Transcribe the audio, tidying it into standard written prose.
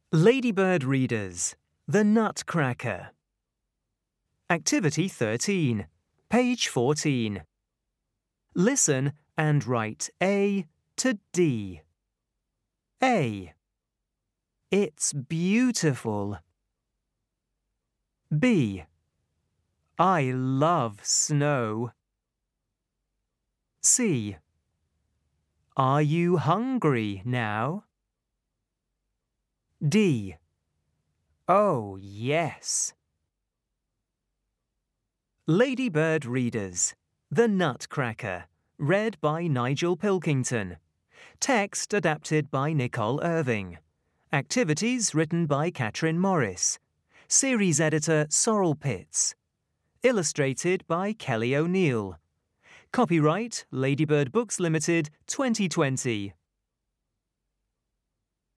Ladybird Readers, The Nutcracker. Activity 13, page 14. Listen and write A to D. A. It's beautiful. B. I love snow. C. Are you hungry now? D. Oh, yes. Ladybird Readers, The Nutcracker, read by Nigel Pilkington. Text adapted by Nicole Irving. Activities written by Catherine Morris. Series editor Sorrel Pitts. Illustrated by Kelly O'Neill. Copyright Ladybird Books Limited 2020.